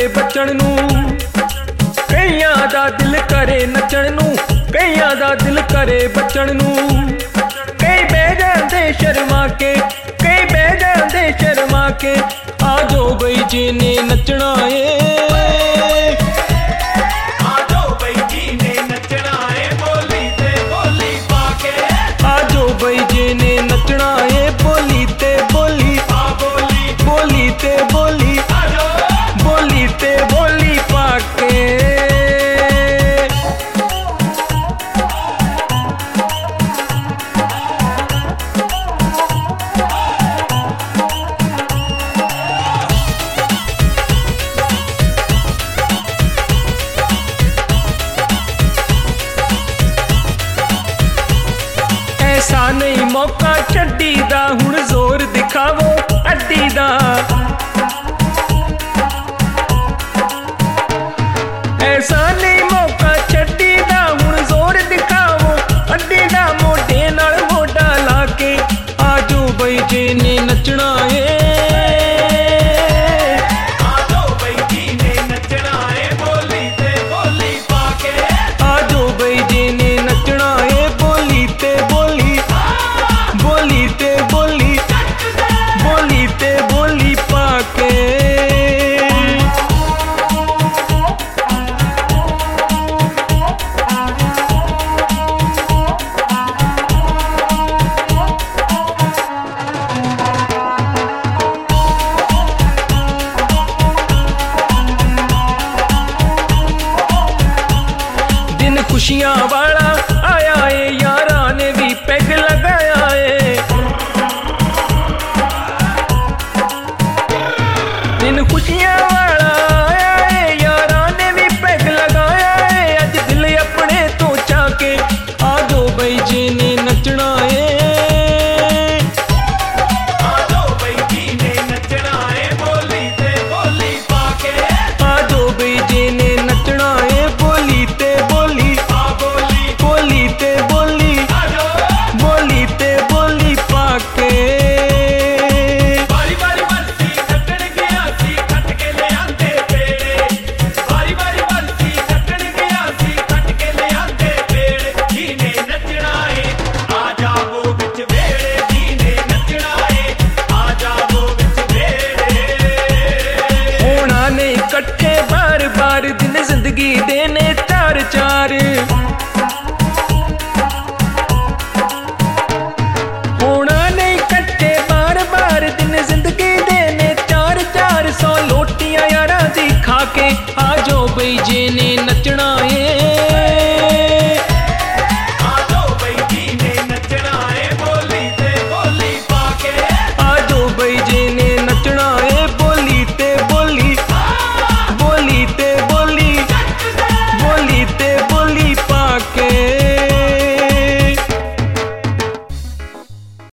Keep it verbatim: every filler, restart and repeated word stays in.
बचण नू, कईयां दा दिल करे नचण नू, कईयां दा दिल करे बचण नू। कई बह जांदे शर्मा के, कई बह जांदे शर्मा के, आ जाओ बई जिने नचना है, आ जाओ बई जिने नचना है, बोली ते बोली पाके, आ जाओ बई जिने नचना है, बोली ते बोली, आ बोली बोली ते बोली, आ जाओ बोली ते बोली पाके। ऐसा नहीं मौका छड्डी दा, हुण जोर दिखावो अड्डी दा, ऐसा नहीं मौका छड्डी दा, हुण जोर दिखावो अड्डी दा। मोढे नाल मोढा ला के, आ जाओ बई जिने नचना है, आ जाओ बई जिने नचना है, बोली ते बोली पाके, आ जाओ बई जिने नचना है, बोली ते बोली, बोली ते बोली, बोली ते बोली पाके। दिन खुशियां वाला आया है, यारा ने भी पैग लगाया है, दिन खुशियां वाला आया है, यारा ने भी पैग लगाया है। अज दिल अपने तो चाके, आ जाओ बई जिने नचना है, आ जाओ बई जिने नचना है, बोली ते बोली पाके, आ जाओ बई जिने नचना है, बोली ते बोली, आ बोली बोली ते बोली, आ जाओ बोली ते बोली पाके। बारी बारी बरसी खट्टण गया सी, खट के ले आंदे पेड़े, बारी बारी बरसी खट्टण गया सी, खट के ले आंदे पेड़े। जिने नचना है आ जाओ विच वेड़े, जिने नचना है आ जाओ विच वेड़े। होना नहीं कट्ठे बार बार, दिन जिंदगी देने चार चार, होना नहीं कट्ठे बार बार, दिन जिंदगी देने चार चार। सौ लोटियां यारा दी खा के, आ जाओ बई जिने